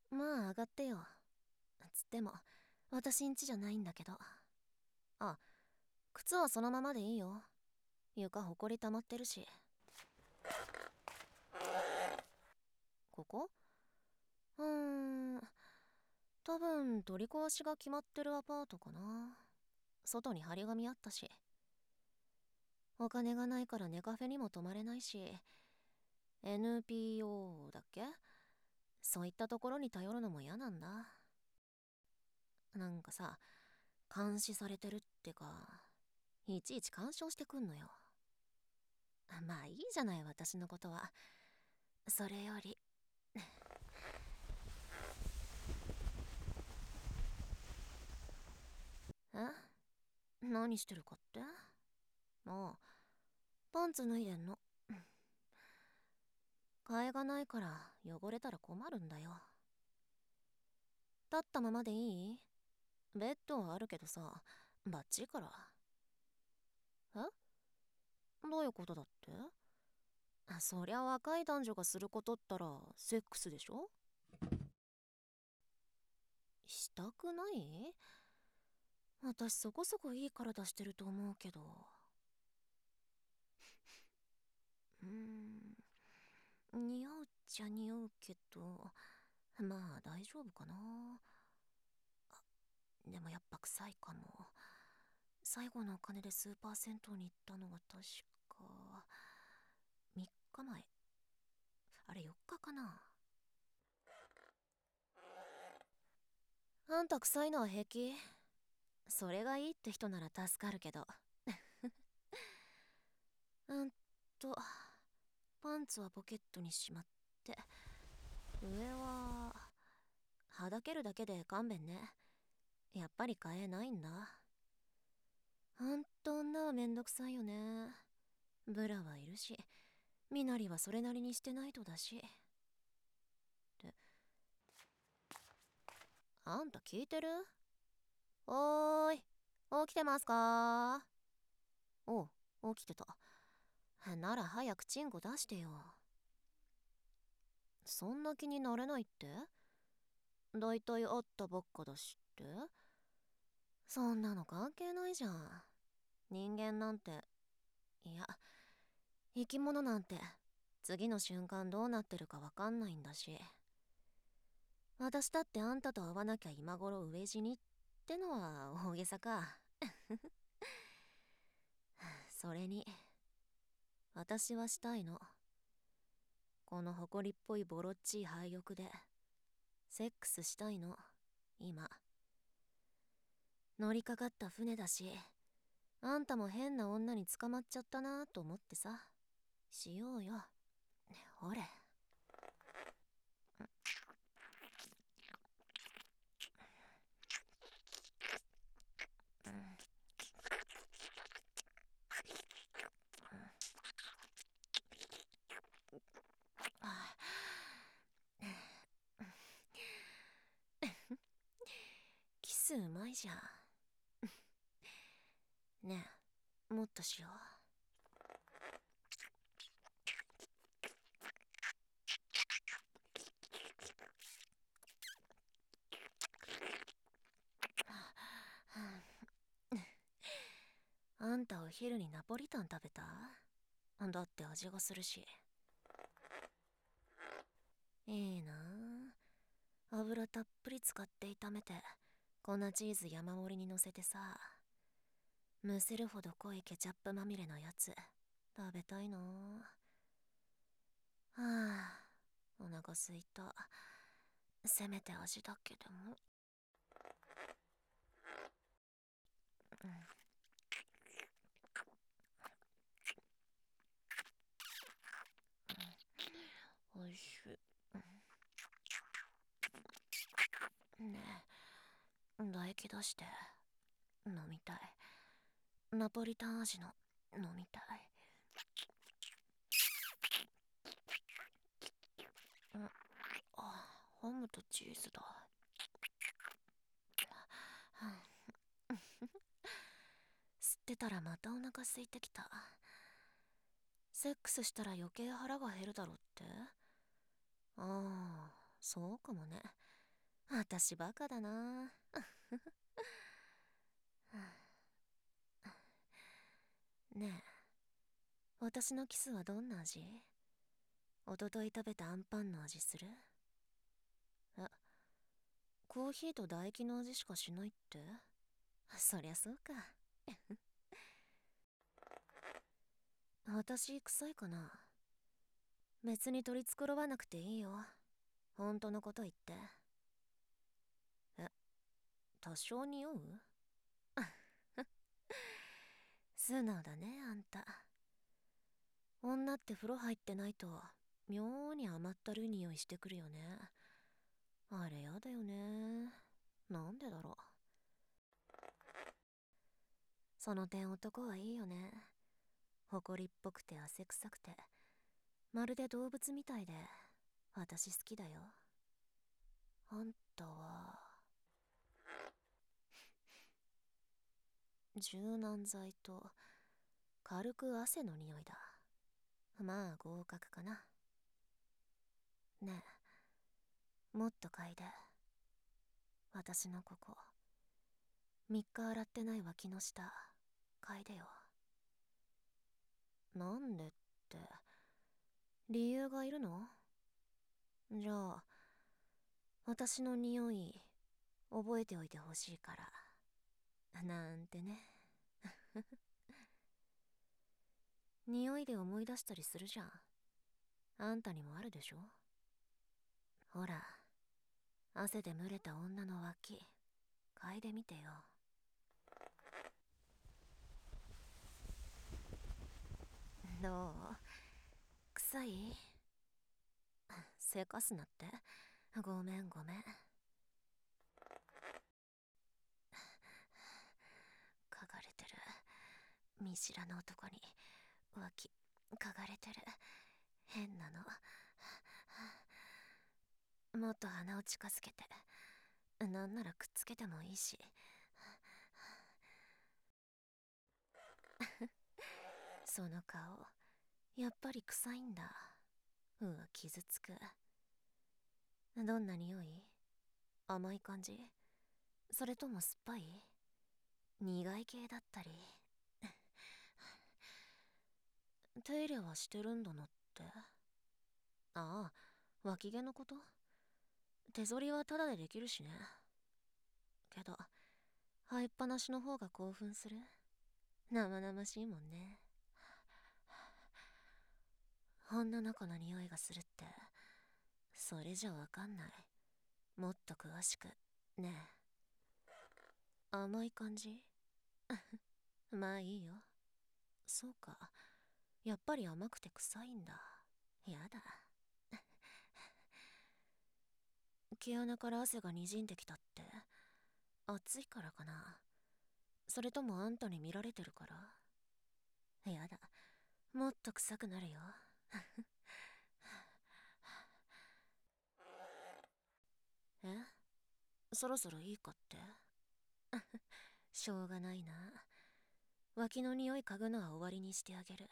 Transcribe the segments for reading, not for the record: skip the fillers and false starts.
まあ上がってよ。つっても私ん家じゃないんだけど。あ、靴はそのままでいいよ。床ほこり溜まってるし。ここ多分取り壊しが決まってるアパートかな。外に張り紙あったし。お金がないからネカフェにも泊まれないし、 NPO だっけ、そういったところに頼るのも嫌なんだ。なんかさ、監視されてるってか、いちいち干渉してくんのよ。まあいいじゃない、私のことは。それより、何してるかって？ああ、パンツ脱いでんの。替えがないから汚れたら困るんだよ。立ったままでいい？ベッドはあるけどさ、バッチリから。どういうことだって？そりゃ若い男女がすることったらセックスでしょ？したくない？私そこそこいい体してると思うけど。うー似合うっちゃ似合うけど、まあ大丈夫かな。でもやっぱ臭いかも。最後のお金でスーパー銭湯に行ったのが確か3日前。あれ4日かな。あんた臭いのは平気？それがいいって人なら助かるけど。うんと、パンツはポケットにしまって、上ははだけるだけで勘弁ね。やっぱり買えないんだ。ほんと女はめんどくさいよね。ブラはいるし、身なりはそれなりにしてないとだし。ってあんた聞いてる？おーい、起きてますか？おう、起きてた。なら早くチンコ出してよ。そんな気になれないって？だいたい会ったばっかだしって？そんなの関係ないじゃん。人間なんて、いや、生き物なんて、次の瞬間どうなってるかわかんないんだし。私だってあんたと会わなきゃ今頃飢え死にってのは大げさか。それに、私はしたいの。この埃っぽいボロっちい廃屋で、セックスしたいの、今。乗りかかった船だし、あんたも変な女に捕まっちゃったなと思ってさ。しようよ。ほれ。キスうまいじゃん。ねえ、もっとしよう。あんたお昼にナポリタン食べた？だって味がするし。いいなあ。油たっぷり使って炒めて、粉チーズ山盛りにのせてさ。むせるほど濃いケチャップまみれのやつ。食べたいなあ。はあ、お腹すいた。せめて味だけでも。おいしい。ねえ、唾液出して。飲みたい。ナポリタン味の飲みたい。ハムとチーズだ。吸ってたらまたお腹空いてきた。セックスしたら余計腹が減るだろって？ああ、そうかもね。 私バカだな。ねえ、私のキスはどんな味？おととい食べたアンパンの味する？え、コーヒーと唾液の味しかしないって？そりゃそうか。私臭いかな？別に取り繕わなくていいよ。本当のこと言って。え、多少匂う？素直だね、あんた。女って風呂入ってないと妙に甘ったるい匂いしてくるよね。あれやだよね。なんでだろう。その点男はいいよね。誇りっぽくて汗臭くて、まるで動物みたいで、私好きだよ。あんたは柔軟剤と軽く汗の匂いだ。まあ合格かな。ねえ、もっと嗅いで。私のここ3日洗ってない脇の下嗅いでよ。なんでって、理由がいるの？じゃあ私の匂い覚えておいてほしいからなんてね。匂いで思い出したりするじゃん。あんたにもあるでしょ？ほら、汗で蒸れた女の脇嗅いでみてよ。どう？臭い？せかすなって。ごめんごめん。嗅がれてる。見知らぬ男に脇嗅がれてる。変なの。もっと鼻を近づけて、なんならくっつけてもいいし。その顔やっぱり臭いんだ。うわ、傷つく。どんな匂い？甘い感じ？それとも酸っぱい？苦い系だったり。手入れはしてるんだなって。ああ、脇毛のこと？手剃りはタダでできるしね。けど生えっぱなしの方が興奮する。生々しいもんね。女の子の匂いがするって、それじゃわかんない。もっと詳しくねえ。甘い感じ？まあいいよ。そうか、やっぱり甘くて臭いんだ。やだ。毛穴から汗がにじんできたって、暑いからかな？それともあんたに見られてるから？やだ、もっと臭くなるよ。え、そろそろいいかって？しょうがないな。脇の匂い嗅ぐのは終わりにしてあげる。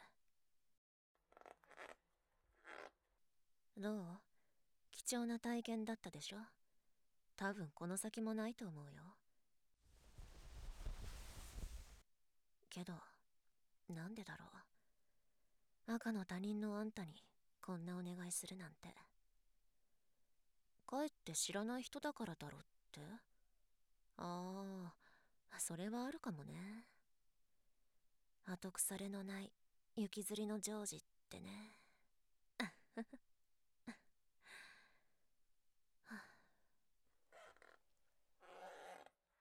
どう？貴重な体験だったでしょ？多分この先もないと思うよ。けど、なんでだろう。赤の他人のあんたにこんなお願いするなんて。かえって知らない人だからだろって？ああ、それはあるかもね。後腐れのない雪吊りのジョージってね。